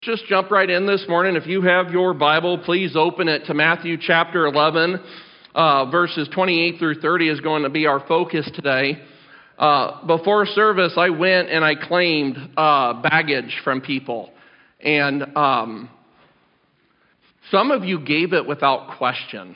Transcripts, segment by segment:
Just jump right in this morning. If you have your Bible, please open it to Matthew chapter 11. Verses 28 through 30 is going to be our focus today. Before service, I went and I claimed baggage from people. And some of you gave it without question.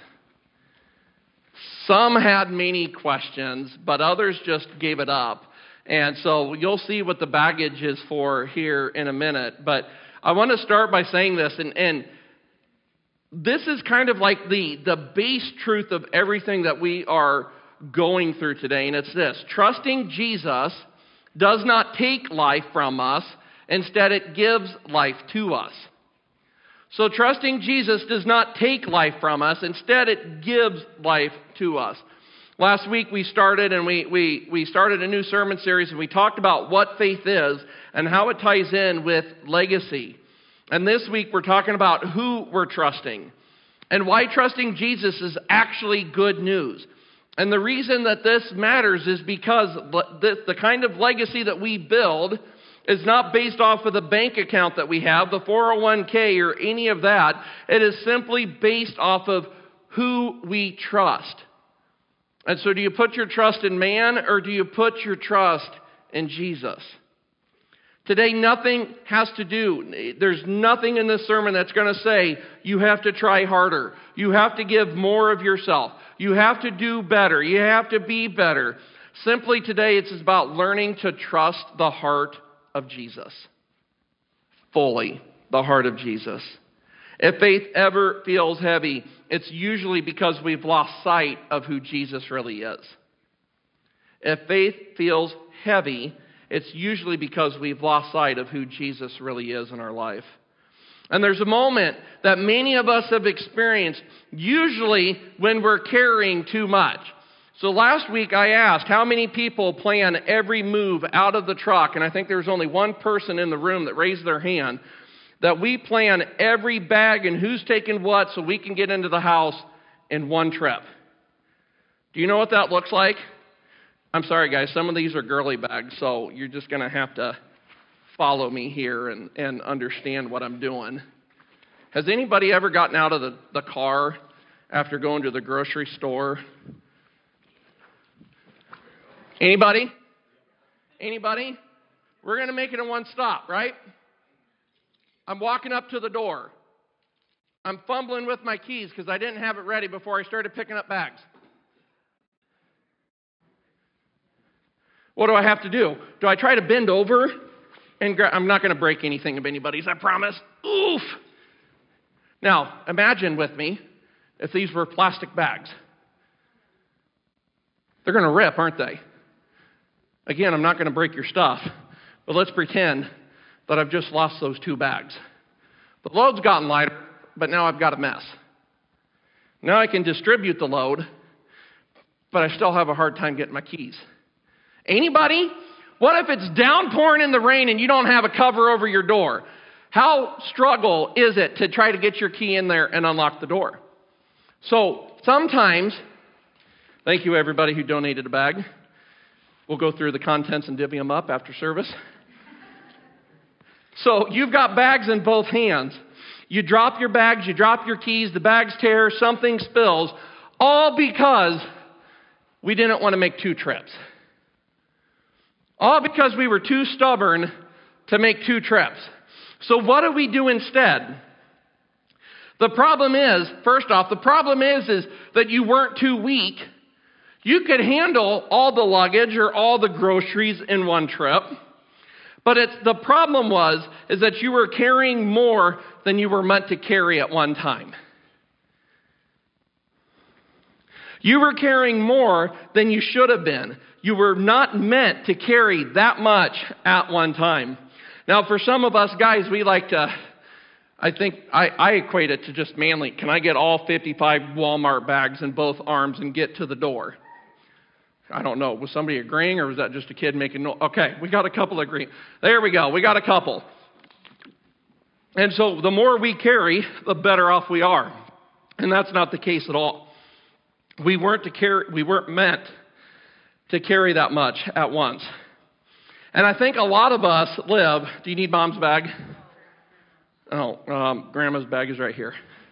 Some had many questions, but others just gave it up. And so you'll see what the baggage is for here in a minute. But I want to start by saying this, and this is kind of like the base truth of everything that we are going through today, and it's this. Trusting Jesus does not take life from us. Instead, it gives life to us. So trusting Jesus does not take life from us. Instead, it gives life to us. Last week we started and we started a new sermon series, and we talked about what faith is and how it ties in with legacy. And this week we're talking about who we're trusting and why trusting Jesus is actually good news. And the reason that this matters is because the kind of legacy that we build is not based off of the bank account that we have, the 401k or any of that. It is simply based off of who we trust. And so do you put your trust in man or do you put your trust in Jesus? Today, nothing has to do, there's nothing in this sermon that's going to say you have to try harder. You have to give more of yourself. You have to do better. You have to be better. Simply today, it's about learning to trust the heart of Jesus. Fully, the heart of Jesus. If faith ever feels heavy, it's usually because we've lost sight of who Jesus really is. If faith feels heavy, it's usually because we've lost sight of who Jesus really is in our life. And there's a moment that many of us have experienced, usually when we're carrying too much. So last week I asked how many people plan every move out of the truck, and I think there was only one person in the room that raised their hand, that we plan every bag and who's taking what so we can get into the house in one trip. Do you know what that looks like? I'm sorry, guys. Some of these are girly bags, so you're just going to have to follow me here and understand what I'm doing. Has anybody ever gotten out of the car after going to the grocery store? Anybody? Anybody? We're going to make it in one stop, right? I'm walking up to the door. I'm fumbling with my keys because I didn't have it ready before I started picking up bags. What do I have to do? Do I try to bend over and I'm not going to break anything of anybody's, I promise. Oof! Now, imagine with me if these were plastic bags. They're going to rip, aren't they? Again, I'm not going to break your stuff, but let's pretend that I've just lost those two bags. The load's gotten lighter, but now I've got a mess. Now I can distribute the load, but I still have a hard time getting my keys. Anybody? What if it's downpouring in the rain and you don't have a cover over your door? How struggle is it to try to get your key in there and unlock the door? So sometimes, thank you everybody who donated a bag. We'll go through the contents and divvy them up after service. So you've got bags in both hands. You drop your bags, you drop your keys, the bags tear, something spills, all because we didn't want to make two trips. All because we were too stubborn to make two trips. So what do we do instead? The problem is, first off, the problem is that you weren't too weak. You could handle all the luggage or all the groceries in one trip. But the problem is that you were carrying more than you were meant to carry at one time. You were carrying more than you should have been. You were not meant to carry that much at one time. Now, for some of us guys, we like to, I think, I equate it to just manly. Can I get all 55 Walmart bags in both arms and get to the door? I don't know. Was somebody agreeing or was that just a kid making noise? Okay, we got a couple agreeing. There we go. We got a couple. And so the more we carry, the better off we are. And that's not the case at all. We weren't meant to carry that much at once. And I think a lot of us live, do you need mom's bag? Grandma's bag is right here.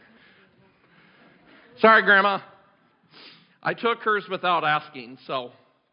Sorry, Grandma. I took hers without asking, so.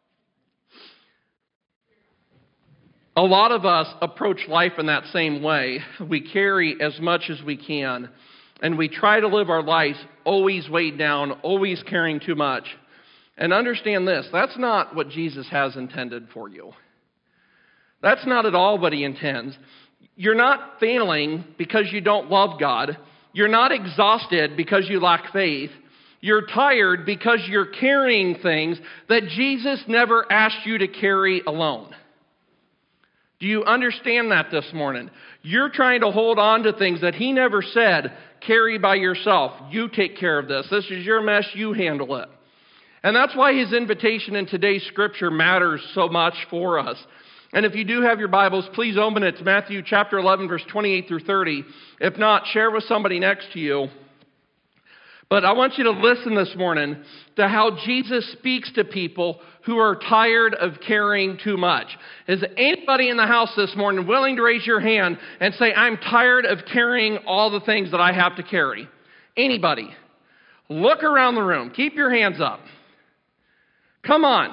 A lot of us approach life in that same way. We carry as much as we can, and we try to live our lives always weighed down, always carrying too much. And understand this, that's not what Jesus has intended for you. That's not at all what he intends. You're not failing because you don't love God. You're not exhausted because you lack faith. You're tired because you're carrying things that Jesus never asked you to carry alone. Do you understand that this morning? You're trying to hold on to things that he never said, carry by yourself. You take care of this. This is your mess. You handle it. And that's why his invitation in today's scripture matters so much for us. And if you do have your Bibles, please open it to Matthew chapter 11, verse 28 through 30. If not, share with somebody next to you. But I want you to listen this morning to how Jesus speaks to people who are tired of carrying too much. Is anybody in the house this morning willing to raise your hand and say, I'm tired of carrying all the things that I have to carry? Anybody? Look around the room. Keep your hands up. Come on.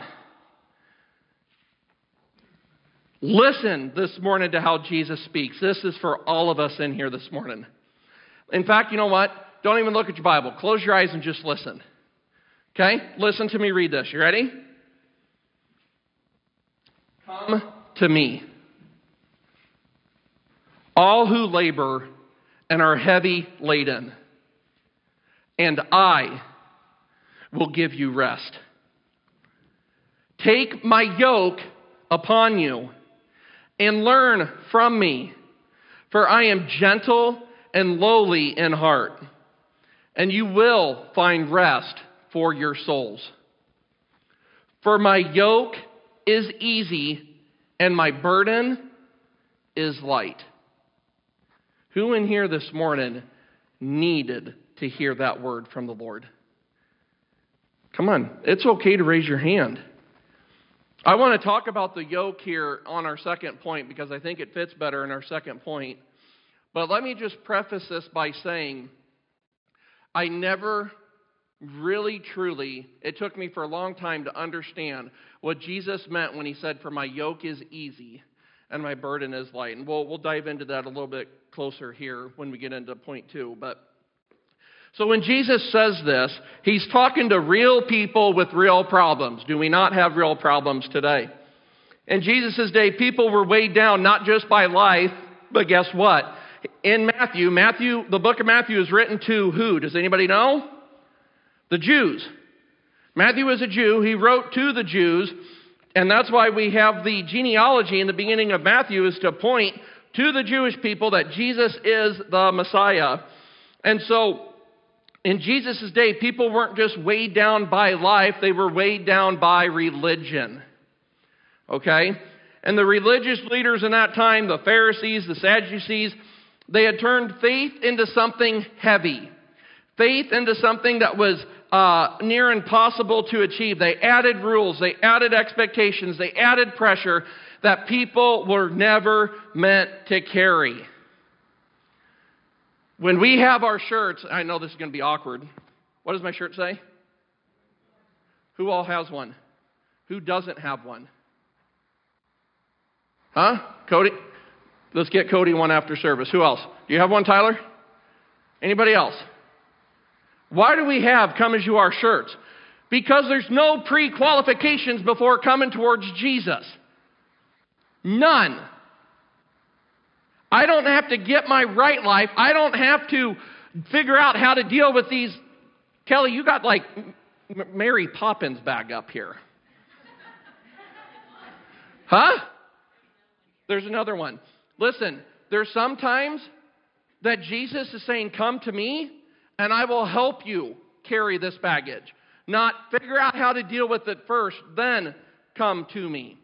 Listen this morning to how Jesus speaks. This is for all of us in here this morning. In fact, you know what? Don't even look at your Bible. Close your eyes and just listen. Okay? Listen to me read this. You ready? Come to me, all who labor and are heavy laden, and I will give you rest. Take my yoke upon you and learn from me, for I am gentle and lowly in heart, and you will find rest for your souls. For my yoke is easy and my burden is light. Who in here this morning needed to hear that word from the Lord? Come on, it's okay to raise your hand. I want to talk about the yoke here on our second point because I think it fits better in our second point. But let me just preface this by saying, I never really, truly, it took me for a long time to understand what Jesus meant when he said, for my yoke is easy and my burden is light. And we'll dive into that a little bit closer here when we get into point 2. So when Jesus says this, he's talking to real people with real problems. Do we not have real problems today? In Jesus' day, people were weighed down not just by life, but guess what? In Matthew, the book of Matthew is written to who? Does anybody know? The Jews. Matthew is a Jew. He wrote to the Jews, and that's why we have the genealogy in the beginning of Matthew is to point to the Jewish people that Jesus is the Messiah. And so, in Jesus' day, people weren't just weighed down by life, they were weighed down by religion. Okay? And the religious leaders in that time, the Pharisees, the Sadducees, they had turned faith into something heavy. Faith into something that was near impossible to achieve. They added rules, they added expectations, they added pressure that people were never meant to carry. When we have our shirts, I know this is going to be awkward. What does my shirt say? Who all has one? Who doesn't have one? Huh? Cody? Let's get Cody one after service. Who else? Do you have one, Tyler? Anybody else? Why do we have come as you are shirts? Because there's no pre-qualifications before coming towards Jesus. None. I don't have to get my right life. I don't have to figure out how to deal with these. Kelly, you got like Mary Poppins bag up here. Huh? There's another one. Listen, there's sometimes that Jesus is saying, come to me and I will help you carry this baggage. Not figure out how to deal with it first, then come to me.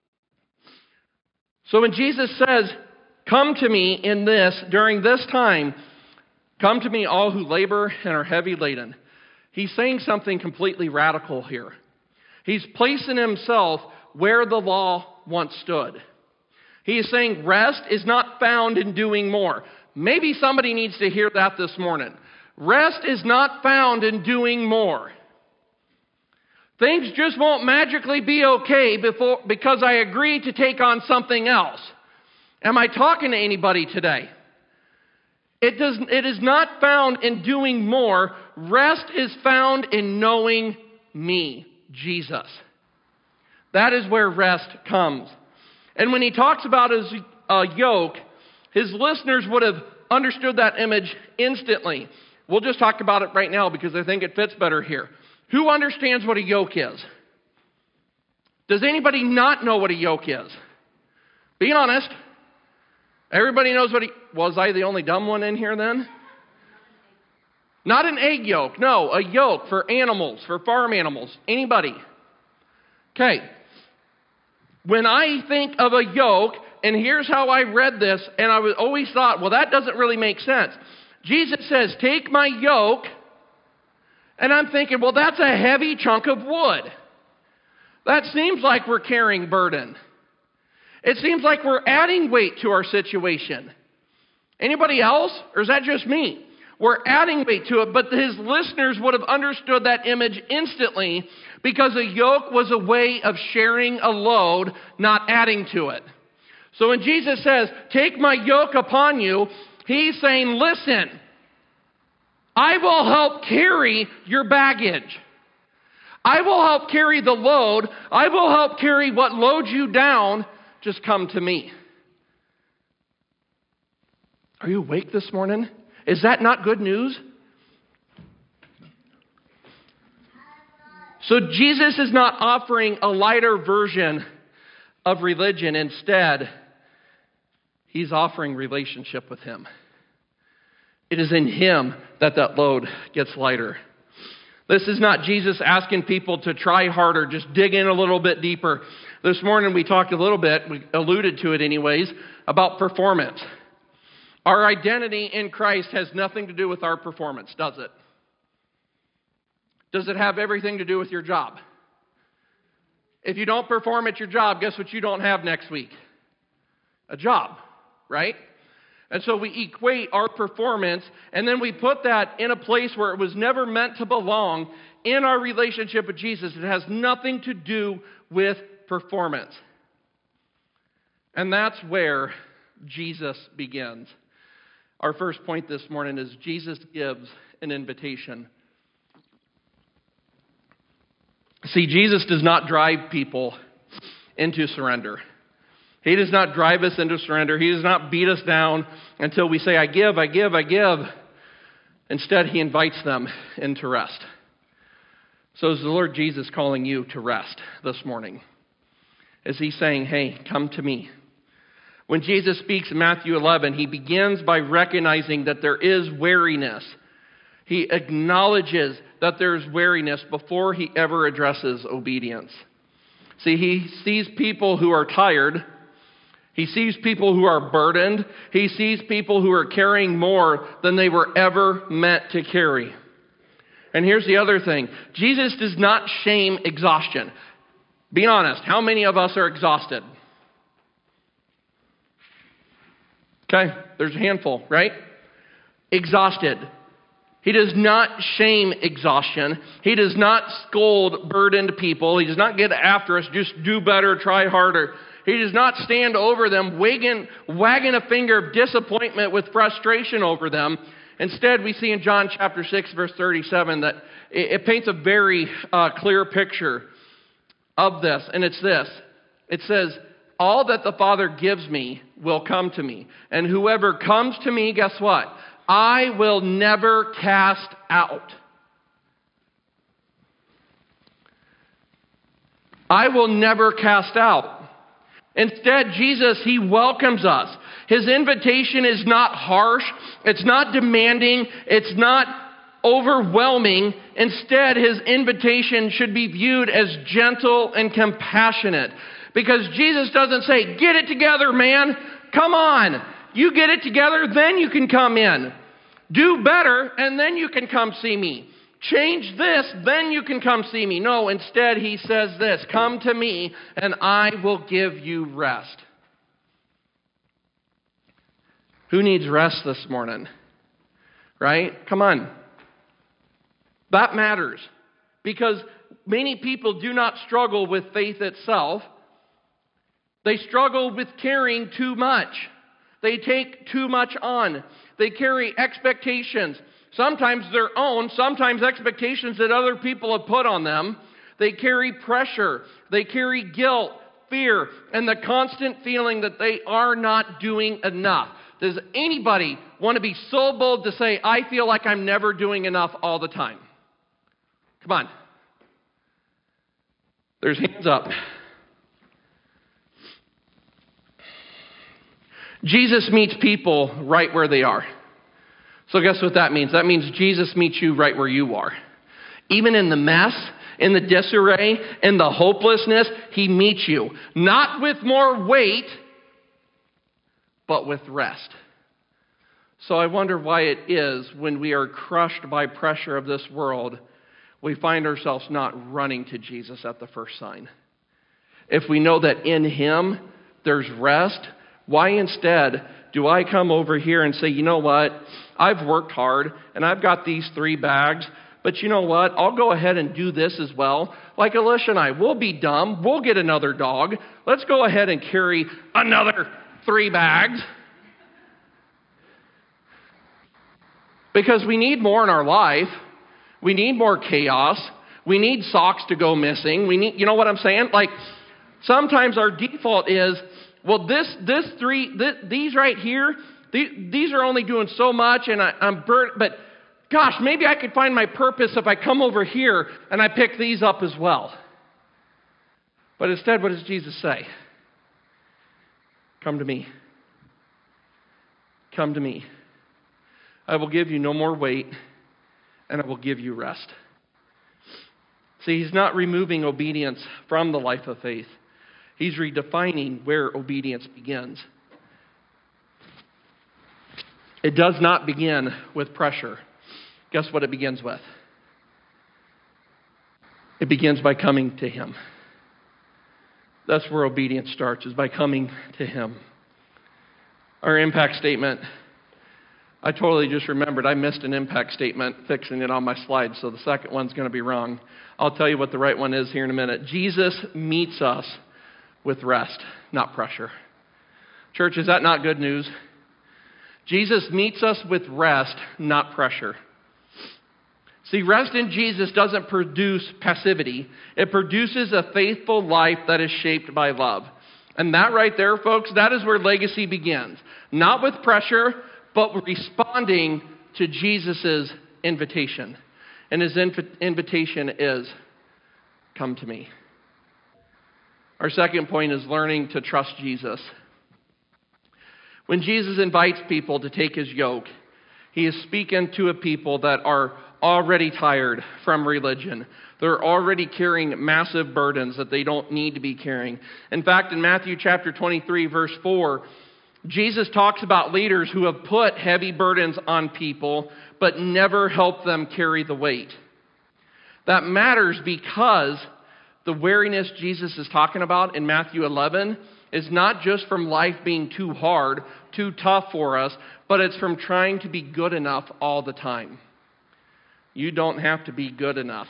So when Jesus says, come to me during this time, come to me all who labor and are heavy laden. He's saying something completely radical here. He's placing himself where the law once stood. He is saying rest is not found in doing more. Maybe somebody needs to hear that this morning. Rest is not found in doing more. Things just won't magically be okay because I agree to take on something else. Am I talking to anybody today? It is not found in doing more. Rest is found in knowing me, Jesus. That is where rest comes. And when he talks about his yoke, his listeners would have understood that image instantly. We'll just talk about it right now because I think it fits better here. Who understands what a yoke is? Does anybody not know what a yoke is? Be honest. Everybody knows what was I the only dumb one in here then? Not an egg yolk. No, a yoke for animals, for farm animals. Anybody? Okay. When I think of a yoke, and here's how I read this, and I always thought, well, that doesn't really make sense. Jesus says, take my yoke. And I'm thinking, well, that's a heavy chunk of wood. That seems like we're carrying burden. It seems like we're adding weight to our situation. Anybody else? Or is that just me? We're adding weight to it, but his listeners would have understood that image instantly because a yoke was a way of sharing a load, not adding to it. So when Jesus says, take my yoke upon you, he's saying, listen, I will help carry your baggage. I will help carry the load. I will help carry what loads you down. Just come to me. Are you awake this morning? Is that not good news? So Jesus is not offering a lighter version of religion. Instead, he's offering relationship with him. It is in him that load gets lighter. This is not Jesus asking people to try harder, just dig in a little bit deeper. This morning we talked a little bit, we alluded to it anyways, about performance. Our identity in Christ has nothing to do with our performance, does it? Does it have everything to do with your job? If you don't perform at your job, guess what you don't have next week? A job, right? And so we equate our performance, and then we put that in a place where it was never meant to belong in our relationship with Jesus. It has nothing to do with performance. And that's where Jesus begins. Our first point this morning is Jesus gives an invitation. See, Jesus does not drive people into surrender. He does not drive us into surrender. He does not beat us down until we say, I give, I give, I give. Instead, he invites them into rest. So is the Lord Jesus calling you to rest this morning? Is he saying, hey, come to me? When Jesus speaks in Matthew 11, he begins by recognizing that there is weariness. He acknowledges that there's weariness before he ever addresses obedience. See, he sees people who are tired. He sees people who are burdened. He sees people who are carrying more than they were ever meant to carry. And here's the other thing. Jesus does not shame exhaustion. Be honest, how many of us are exhausted? Okay, there's a handful, right? Exhausted. He does not shame exhaustion. He does not scold burdened people. He does not get after us, just do better, try harder. He does not stand over them, wagging a finger of disappointment with frustration over them. Instead, we see in John chapter 6, verse 37, that it paints a very clear picture of this. And it's this. It says, all that the Father gives me will come to me. And whoever comes to me, guess what? I will never cast out. I will never cast out. Instead, Jesus, he welcomes us. His invitation is not harsh. It's not demanding. It's not overwhelming. Instead, his invitation should be viewed as gentle and compassionate. Because Jesus doesn't say, get it together, man. Come on. You get it together, then you can come in. Do better, and then you can come see me. Change this, then you can come see me. No, instead he says this, come to me, and I will give you rest. Who needs rest this morning? Right? Come on. That matters. Because many people do not struggle with faith itself. They struggle with carrying too much. They take too much on. They carry expectations. Sometimes their own, sometimes expectations that other people have put on them. They carry pressure. They carry guilt, fear, and the constant feeling that they are not doing enough. Does anybody want to be so bold to say, I feel like I'm never doing enough all the time? Come on. There's hands up. Jesus meets people right where they are. So guess what that means? That means Jesus meets you right where you are. Even in the mess, in the disarray, in the hopelessness, He meets you. Not with more weight, but with rest. So I wonder why it is when we are crushed by pressure of this world, we find ourselves not running to Jesus at the first sign. If we know that in Him there's rest, why instead do I come over here and say, you know what, I've worked hard and I've got these 3 bags, but you know what, I'll go ahead and do this as well. Like Alicia and I, we'll be dumb, we'll get another dog. Let's go ahead and carry another 3 bags. Because we need more in our life. We need more chaos. We need socks to go missing. We need, you know what I'm saying? Like, sometimes our default is, well, these right here, these are only doing so much, and I'm burnt. But gosh, maybe I could find my purpose if I come over here and I pick these up as well. But instead, what does Jesus say? Come to me. Come to me. I will give you no more weight, and I will give you rest. See, He's not removing obedience from the life of faith. He's redefining where obedience begins. It does not begin with pressure. Guess what it begins with? It begins by coming to Him. That's where obedience starts, is by coming to Him. Our impact statement, I totally just remembered I missed an impact statement fixing it on my slide, so the second one's going to be wrong. I'll tell you what the right one is here in a minute. Jesus meets us with rest, not pressure. Church, is that not good news? Jesus meets us with rest, not pressure. See, rest in Jesus doesn't produce passivity. It produces a faithful life that is shaped by love. And that right there, folks, that is where legacy begins. Not with pressure, but responding to Jesus' invitation. And His invitation is, come to me. Our second point is learning to trust Jesus. When Jesus invites people to take His yoke, He is speaking to a people that are already tired from religion. They're already carrying massive burdens that they don't need to be carrying. In fact, in Matthew chapter 23, verse 4, Jesus talks about leaders who have put heavy burdens on people, but never help them carry the weight. That matters because the weariness Jesus is talking about in Matthew 11 is not just from life being too hard, too tough for us, but it's from trying to be good enough all the time. You don't have to be good enough.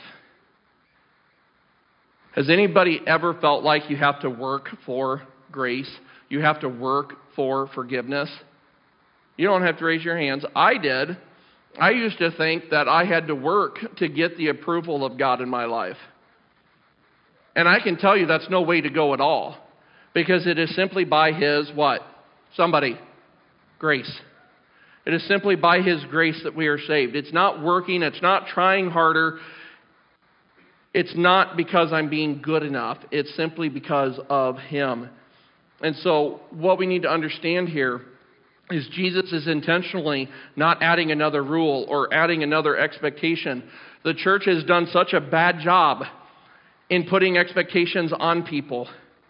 Has anybody ever felt like you have to work for grace? You have to work for forgiveness? You don't have to raise your hands. I did. I used to think that I had to work to get the approval of God in my life. And I can tell you that's no way to go at all. Because it is simply by His what? Somebody. Grace. It is simply by His grace that we are saved. It's not working. It's not trying harder. It's not because I'm being good enough. It's simply because of Him. And so what we need to understand here is Jesus is intentionally not adding another rule or adding another expectation. The church has done such a bad job in putting expectations on people,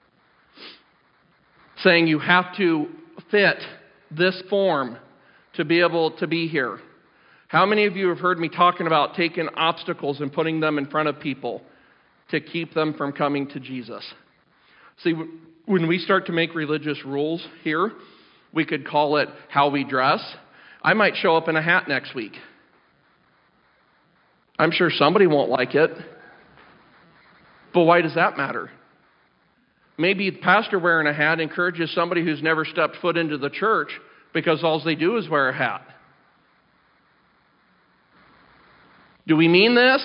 saying you have to fit this form to be able to be here. How many of you have heard me talking about taking obstacles and putting them in front of people to keep them from coming to Jesus? See, when we start to make religious rules here, We could call it how we dress. I might show up in a hat next week. I'm sure somebody won't like it. But why does that matter? Maybe the pastor wearing a hat encourages somebody who's never stepped foot into the church because all they do is wear a hat. Do we mean this?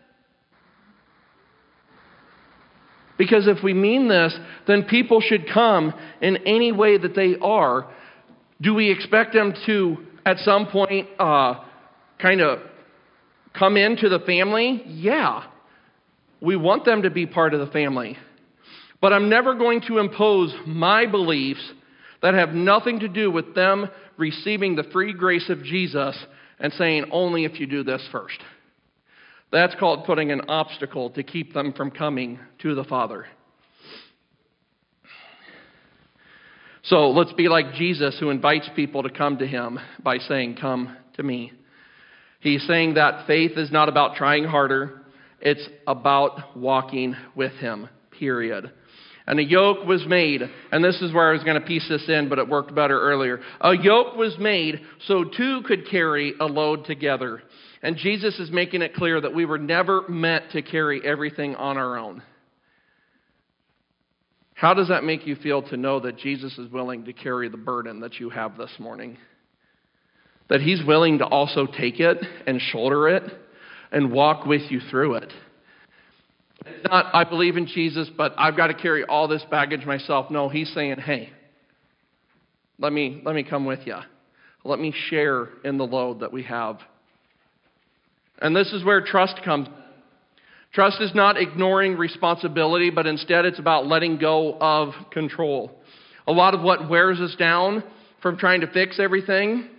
Because if we mean this, then people should come in any way that they are. Do we expect them to, at some point, kind of come into the family? Yeah. We want them to be part of the family. But I'm never going to impose my beliefs that have nothing to do with them receiving the free grace of Jesus and saying, only if you do this first. That's called putting an obstacle to keep them from coming to the Father. So let's be like Jesus, who invites people to come to him by saying, come to me. He's saying that faith is not about trying harder. It's about walking with him, period. And a yoke was made, and this is where I was going to piece this in, but it worked better earlier. A yoke was made so two could carry a load together. And Jesus is making it clear that we were never meant to carry everything on our own. How does that make you feel to know that Jesus is willing to carry the burden that you have this morning? That he's willing to also take it and shoulder it and walk with you through it. It's not, I believe in Jesus, but I've got to carry all this baggage myself. No, he's saying, hey, let me come with you. Let me share in the load that we have. And this is where trust comes. Trust is not ignoring responsibility, but instead it's about letting go of control. A lot of what wears us down from trying to fix everything,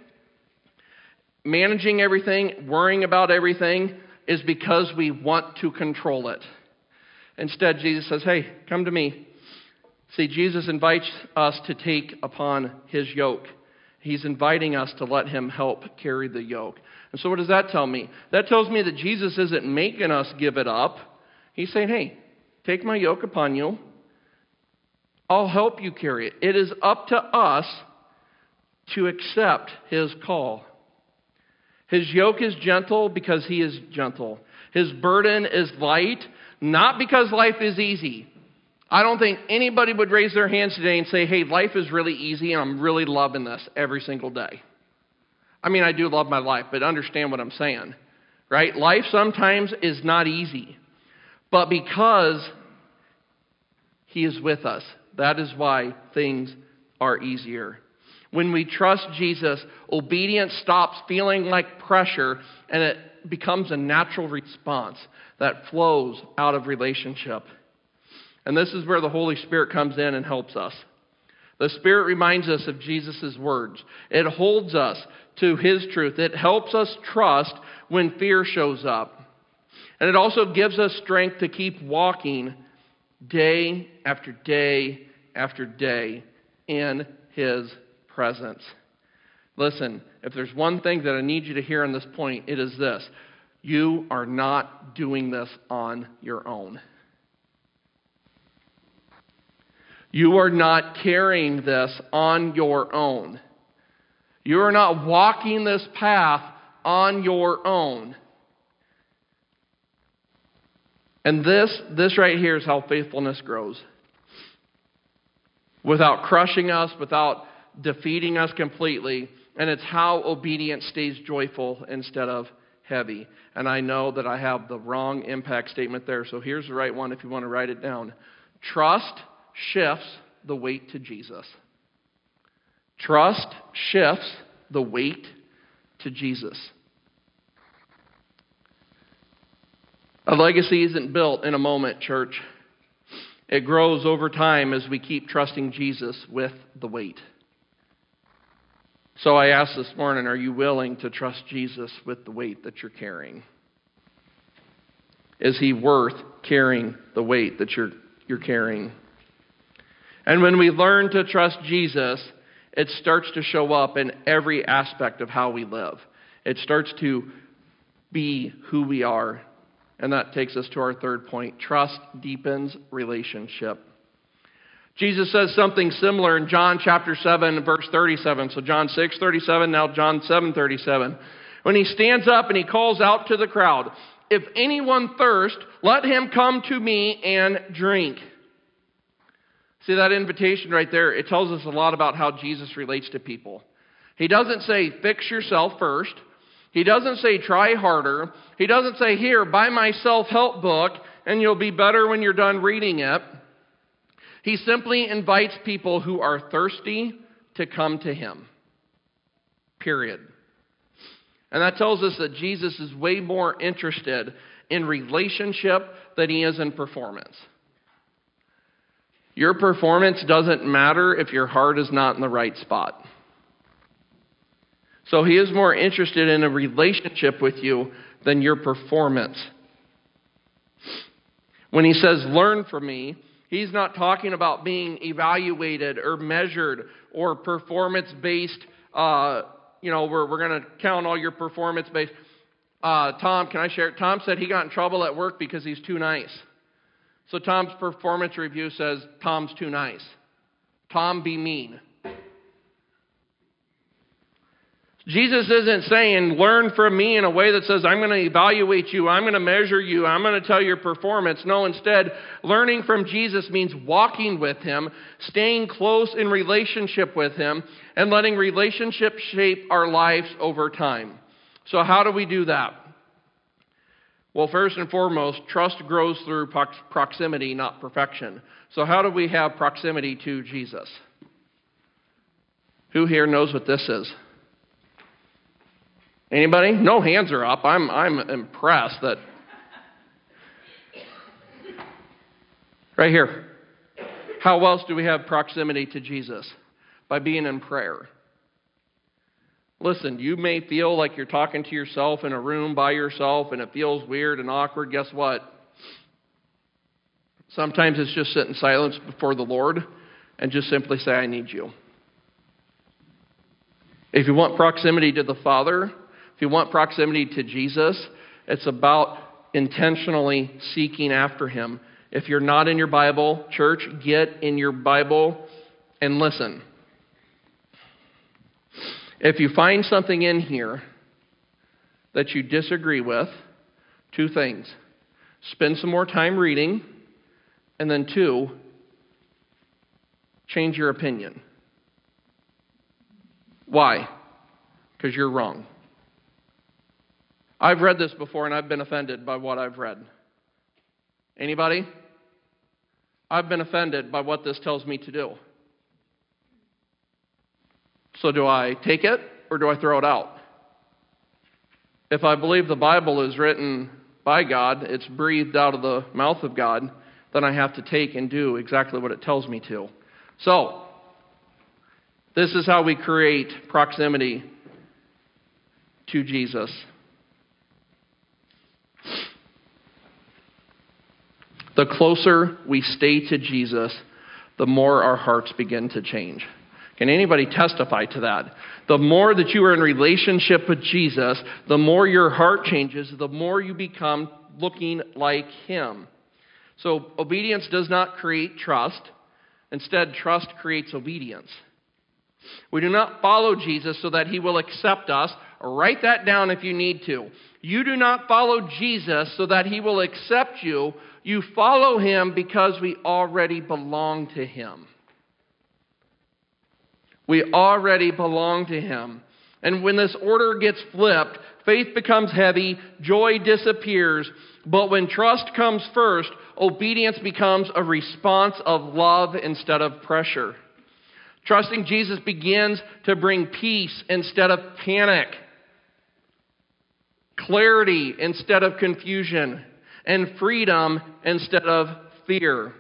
managing everything, worrying about everything, is because we want to control it. Instead, Jesus says, hey, come to me. See, Jesus invites us to take upon his yoke. He's inviting us to let him help carry the yoke. And so what does that tell me? That tells me that Jesus isn't making us give it up. He's saying, hey, take my yoke upon you. I'll help you carry it. It is up to us to accept his call. His yoke is gentle because he is gentle. His burden is light, not because life is easy. I don't think anybody would raise their hands today and say, hey, life is really easy and I'm really loving this every single day. I mean, I do love my life, but understand what I'm saying, right? Life sometimes is not easy, but because he is with us, that is why things are easier. When we trust Jesus, obedience stops feeling like pressure and it becomes a natural response that flows out of relationship. And this is where the Holy Spirit comes in and helps us. The Spirit reminds us of Jesus' words. It holds us to his truth. It helps us trust when fear shows up. And it also gives us strength to keep walking day after day after day in his presence. Listen, if there's one thing that I need you to hear on this point, it is this. You are not doing this on your own. You are not carrying this on your own. You are not walking this path on your own. And this right here is how faithfulness grows. Without crushing us, without defeating us completely. And it's how obedience stays joyful instead of heavy. And I know that I have the wrong impact statement there. So here's the right one if you want to write it down. Trust shifts the weight to Jesus. Trust shifts the weight to Jesus. A legacy isn't built in a moment, church. It grows over time as we keep trusting Jesus with the weight. So I asked this morning, are you willing to trust Jesus with the weight that you're carrying? Is he worth carrying the weight that you're carrying? And when we learn to trust Jesus, it starts to show up in every aspect of how we live. It starts to be who we are. And that takes us to our third point. Trust deepens relationship. Jesus says something similar in John chapter 7, verse 37. So John 6:37, now John 7:37. When he stands up and he calls out to the crowd, "If anyone thirst, let him come to me and drink." See that invitation right there? It tells us a lot about how Jesus relates to people. He doesn't say, fix yourself first. He doesn't say, try harder. He doesn't say, here, buy my self-help book, and you'll be better when you're done reading it. He simply invites people who are thirsty to come to him. Period. And that tells us that Jesus is way more interested in relationship than he is in performance. Your performance doesn't matter if your heart is not in the right spot. So he is more interested in a relationship with you than your performance. When he says, learn from me, he's not talking about being evaluated or measured or performance-based, we're going to count all your performance-based. Tom, can I share? Tom said he got in trouble at work because he's too nice. So Tom's performance review says, Tom's too nice. Tom, be mean. Jesus isn't saying, learn from me in a way that says, I'm going to evaluate you, I'm going to measure you, I'm going to tell your performance. No, instead, learning from Jesus means walking with him, staying close in relationship with him, and letting relationship shape our lives over time. So how do we do that? Well, first and foremost, trust grows through proximity, not perfection. So how do we have proximity to Jesus? Who here knows what this is? Anybody? No hands are up. I'm impressed that. Right here. How else do we have proximity to Jesus? By being in prayer. Listen, you may feel like you're talking to yourself in a room by yourself and it feels weird and awkward. Guess what? Sometimes it's just sit in silence before the Lord and just simply say, I need you. If you want proximity to the Father, if you want proximity to Jesus, it's about intentionally seeking after him. If you're not in your Bible, church, get in your Bible and listen. If you find something in here that you disagree with, two things. Spend some more time reading, and then two, change your opinion. Why? Because you're wrong. I've read this before and I've been offended by what I've read. Anybody? I've been offended by what this tells me to do. So do I take it or do I throw it out? If I believe the Bible is written by God, it's breathed out of the mouth of God, then I have to take and do exactly what it tells me to. So, this is how we create proximity to Jesus. The closer we stay to Jesus, the more our hearts begin to change. Can anybody testify to that? The more that you are in relationship with Jesus, the more your heart changes, the more you become looking like him. So obedience does not create trust. Instead, trust creates obedience. We do not follow Jesus so that he will accept us. Write that down if you need to. You do not follow Jesus so that he will accept you. You follow him because we already belong to him. We already belong to him. And when this order gets flipped, faith becomes heavy, joy disappears. But when trust comes first, obedience becomes a response of love instead of pressure. Trusting Jesus begins to bring peace instead of panic, clarity instead of confusion, and freedom instead of fear.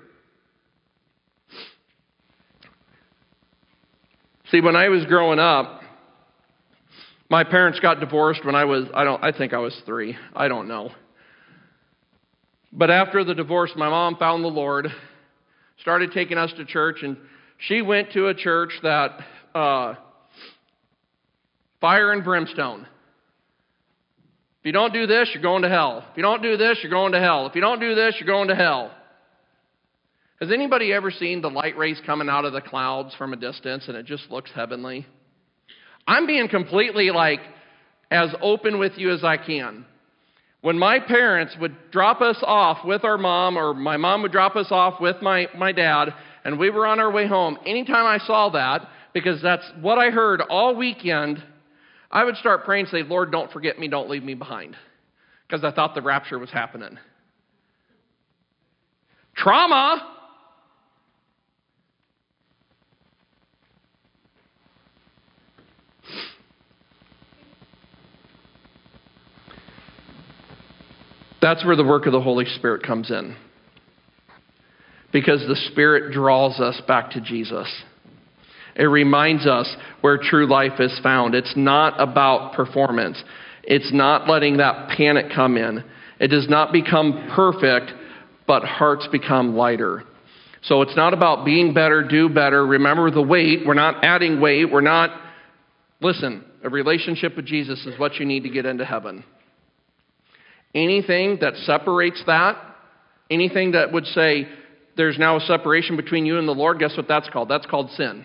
See, when I was growing up, my parents got divorced when I think I was 3. I don't know. But after the divorce, my mom found the Lord, started taking us to church, and she went to a church that fire and brimstone. If you don't do this, you're going to hell. If you don't do this, you're going to hell. If you don't do this, you're going to hell. Has anybody ever seen the light rays coming out of the clouds from a distance and it just looks heavenly? I'm being completely as open with you as I can. When my parents would drop us off with our mom, or my mom would drop us off with my dad, and we were on our way home, anytime I saw that, because that's what I heard all weekend, I would start praying and say, Lord, don't forget me, don't leave me behind. Because I thought the rapture was happening. Trauma. That's where the work of the Holy Spirit comes in. Because the Spirit draws us back to Jesus. It reminds us where true life is found. It's not about performance. It's not letting that panic come in. It does not become perfect, but hearts become lighter. So it's not about being better, do better. Remember the weight. We're not adding weight. Listen, a relationship with Jesus is what you need to get into heaven. Anything that separates that, anything that would say there's now a separation between you and the Lord, guess what that's called? That's called sin.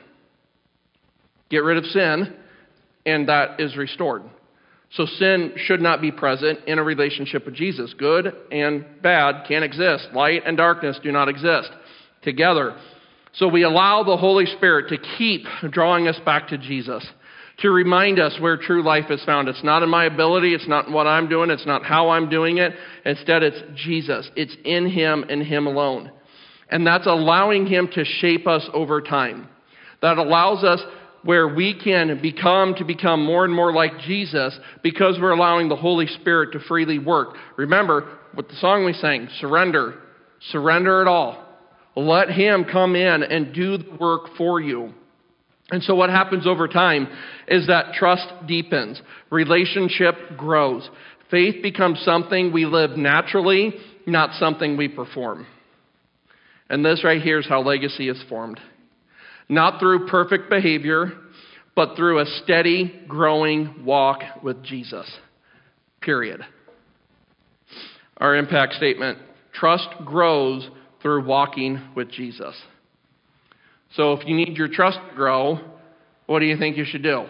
Get rid of sin, and that is restored. So sin should not be present in a relationship with Jesus. Good and bad can't exist. Light and darkness do not exist together. So we allow the Holy Spirit to keep drawing us back to Jesus, to remind us where true life is found. It's not in my ability. It's not in what I'm doing. It's not how I'm doing it. Instead, it's Jesus. It's in Him and Him alone. And that's allowing Him to shape us over time. That allows us where we can become more and more like Jesus because we're allowing the Holy Spirit to freely work. Remember what the song we sang, surrender. Surrender it all. Let Him come in and do the work for you. And so what happens over time is that trust deepens. Relationship grows. Faith becomes something we live naturally, not something we perform. And this right here is how legacy is formed. Not through perfect behavior, but through a steady, growing walk with Jesus. Period. Our impact statement, trust grows through walking with Jesus. So if you need your trust to grow, what do you think you should do?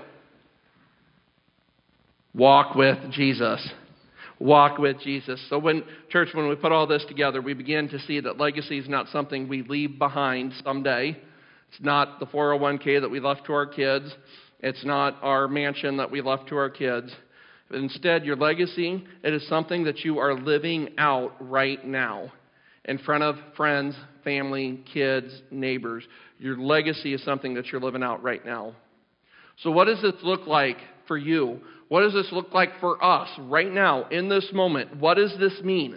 Walk with Jesus. Walk with Jesus. So when we put all this together, we begin to see that legacy is not something we leave behind someday. It's not the 401k that we left to our kids. It's not our mansion that we left to our kids. But instead, your legacy, it is something that you are living out right now in front of friends, family, kids, neighbors. Your legacy is something that you're living out right now. So what does this look like for you? What does this look like for us right now in this moment? What does this mean?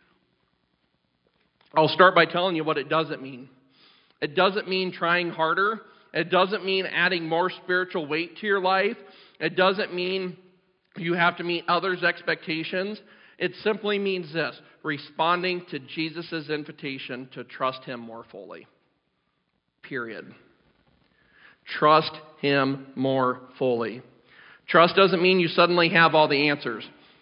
I'll start by telling you what it doesn't mean. It doesn't mean trying harder. It doesn't mean adding more spiritual weight to your life. It doesn't mean you have to meet others' expectations. It simply means this, responding to Jesus' invitation to trust Him more fully. Period. Trust Him more fully. Trust doesn't mean you suddenly have all the answers.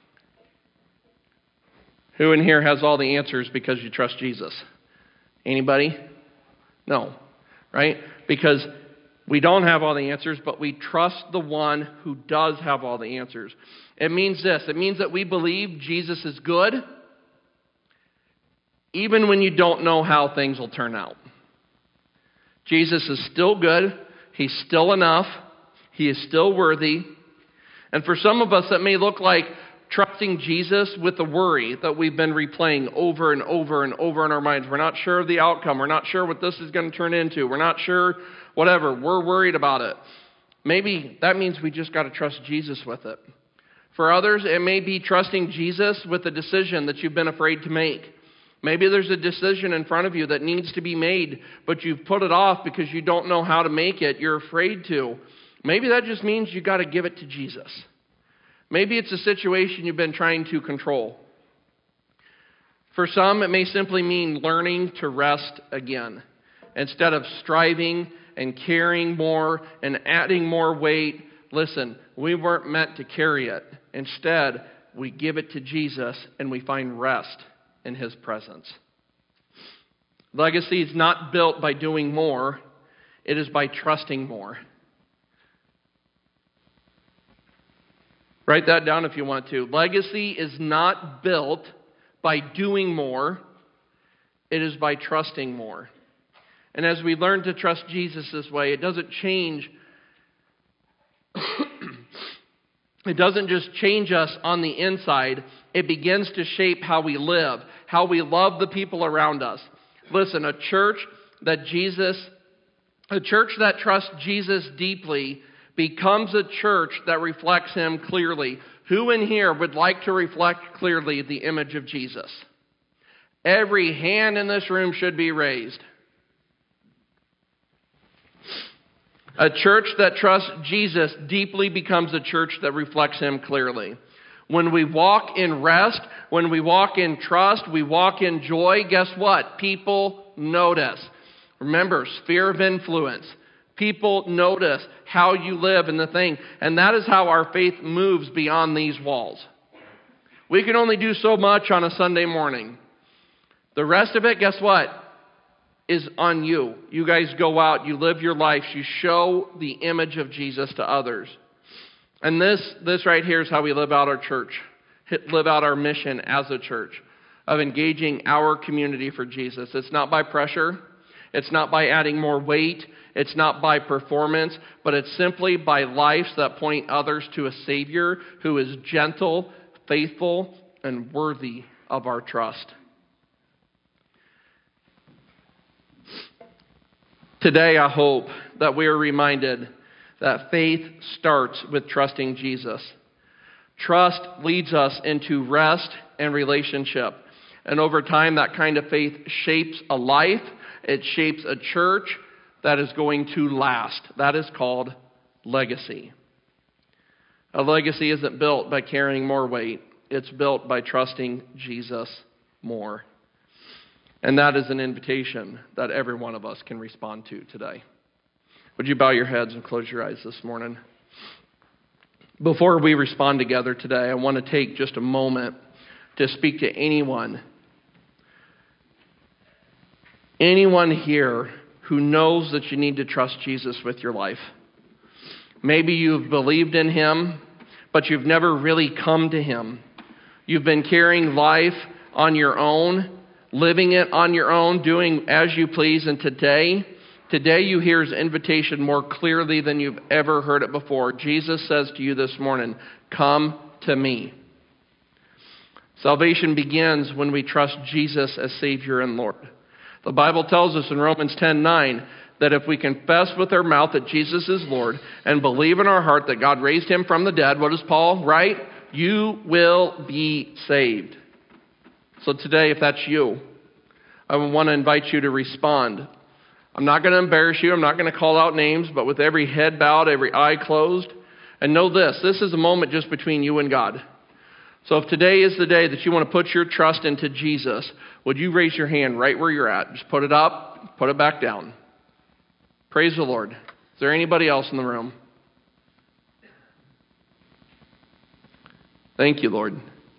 Who in here has all the answers because you trust Jesus? Anybody? No. Right? Because we don't have all the answers, but we trust the one who does have all the answers. It means this. It means that we believe Jesus is good, even when you don't know how things will turn out. Jesus is still good. He's still enough. He is still worthy. And for some of us, that may look like trusting Jesus with the worry that we've been replaying over and over and over in our minds. We're not sure of the outcome. We're not sure what this is going to turn into. We're not sure whatever. We're worried about it. Maybe that means we just got to trust Jesus with it. For others, it may be trusting Jesus with a decision that you've been afraid to make. Maybe there's a decision in front of you that needs to be made, but you've put it off because you don't know how to make it. You're afraid to. Maybe that just means you got to give it to Jesus. Maybe it's a situation you've been trying to control. For some, it may simply mean learning to rest again. Instead of striving and carrying more and adding more weight, listen, we weren't meant to carry it. Instead, we give it to Jesus and we find rest in His presence. Legacy is not built by doing more. It is by trusting more. Write that down if you want to. Legacy is not built by doing more. It is by trusting more. And as we learn to trust Jesus this way, it doesn't change. It doesn't just change us on the inside. It begins to shape how we live, how we love the people around us. Listen, a church that trusts Jesus deeply becomes a church that reflects Him clearly. Who in here would like to reflect clearly the image of Jesus? Every hand in this room should be raised. A church that trusts Jesus deeply becomes a church that reflects Him clearly. When we walk in rest, when we walk in trust, we walk in joy, guess what? People notice. Remember, sphere of influence. People notice how you live and the thing. And that is how our faith moves beyond these walls. We can only do so much on a Sunday morning. The rest of it, guess what? Is on you. You guys go out, you live your life, you show the image of Jesus to others. And this right here is how we live out our church, live out our mission as a church, of engaging our community for Jesus. It's not by pressure. It's not by adding more weight. It's not by performance, but it's simply by lives that point others to a Savior who is gentle, faithful, and worthy of our trust. Today, I hope that we are reminded that faith starts with trusting Jesus. Trust leads us into rest and relationship. And over time, that kind of faith shapes a life. It shapes a church that is going to last. That is called legacy. A legacy isn't built by carrying more weight. It's built by trusting Jesus more. And that is an invitation that every one of us can respond to today. Would you bow your heads and close your eyes this morning? Before we respond together today, I want to take just a moment to speak to anyone here who knows that you need to trust Jesus with your life. Maybe you've believed in Him, but you've never really come to Him. You've been carrying life on your own, living it on your own, doing as you please, and today you hear His invitation more clearly than you've ever heard it before. Jesus says to you this morning, come to me. Salvation begins when we trust Jesus as Savior and Lord. The Bible tells us in Romans 10:9 that if we confess with our mouth that Jesus is Lord and believe in our heart that God raised Him from the dead, what does Paul write? You will be saved. So today, if that's you, I want to invite you to respond. I'm not going to embarrass you. I'm not going to call out names, but with every head bowed, every eye closed. And know this is a moment just between you and God. So if today is the day that you want to put your trust into Jesus, would you raise your hand right where you're at? Just put it up, put it back down. Praise the Lord. Is there anybody else in the room? Thank you, Lord.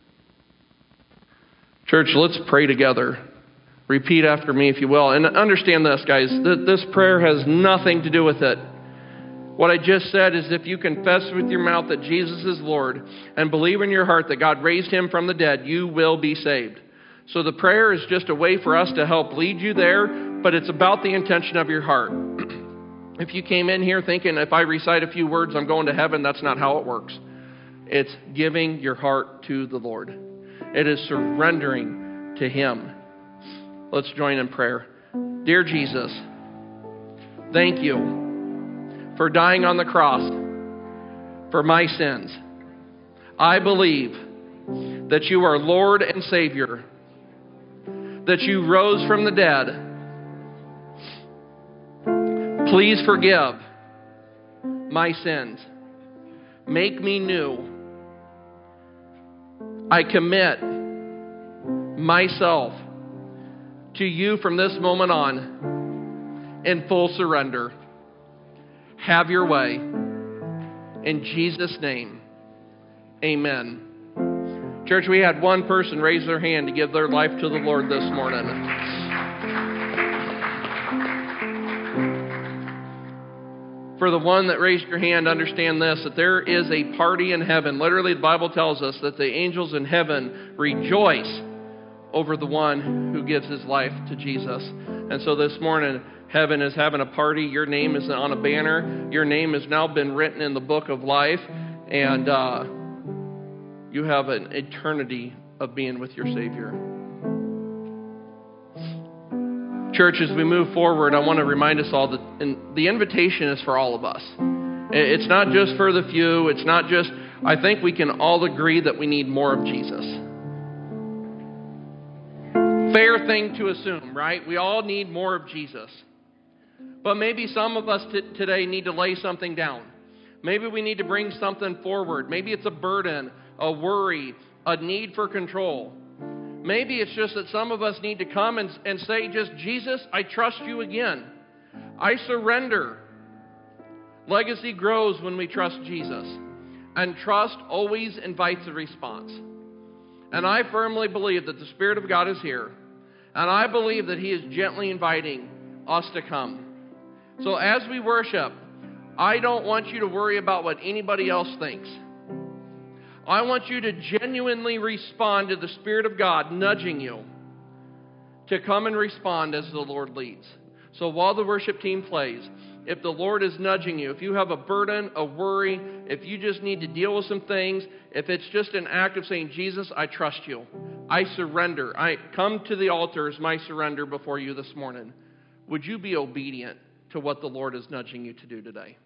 Church, let's pray together. Repeat after me, if you will. And understand this, guys. This prayer has nothing to do with it. What I just said is if you confess with your mouth that Jesus is Lord and believe in your heart that God raised Him from the dead, you will be saved. So the prayer is just a way for us to help lead you there, but it's about the intention of your heart. If you came in here thinking if I recite a few words, I'm going to heaven, that's not how it works. It's giving your heart to the Lord. It is surrendering to Him. Let's join in prayer. Dear Jesus, thank you for dying on the cross for my sins. I believe that you are Lord and Savior, that you rose from the dead. Please forgive my sins. Make me new. I commit myself to you from this moment on in full surrender. Have your way. In Jesus' name, amen. Church, we had one person raise their hand to give their life to the Lord this morning. For the one that raised your hand, understand this, that there is a party in heaven. Literally, the Bible tells us that the angels in heaven rejoice over the one who gives his life to Jesus. And so this morning, heaven is having a party. Your name is on a banner. Your name has now been written in the book of life. And you have an eternity of being with your Savior. Church, as we move forward, I want to remind us all that the invitation is for all of us. It's not just for the few. It's not just, I think we can all agree that we need more of Jesus. Fair thing to assume, right? We all need more of Jesus. But maybe some of us today need to lay something down. Maybe we need to bring something forward. Maybe it's a burden, a worry, a need for control. Maybe it's just that some of us need to come and say, just, Jesus, I trust you again. I surrender. Legacy grows when we trust Jesus. And trust always invites a response. And I firmly believe that the Spirit of God is here. And I believe that He is gently inviting us to come. So as we worship, I don't want you to worry about what anybody else thinks. I want you to genuinely respond to the Spirit of God nudging you to come and respond as the Lord leads. So while the worship team plays, if the Lord is nudging you, if you have a burden, a worry, if you just need to deal with some things, if it's just an act of saying, Jesus, I trust you. I surrender. I come to the altar as my surrender before you this morning. Would you be obedient to what the Lord is nudging you to do today?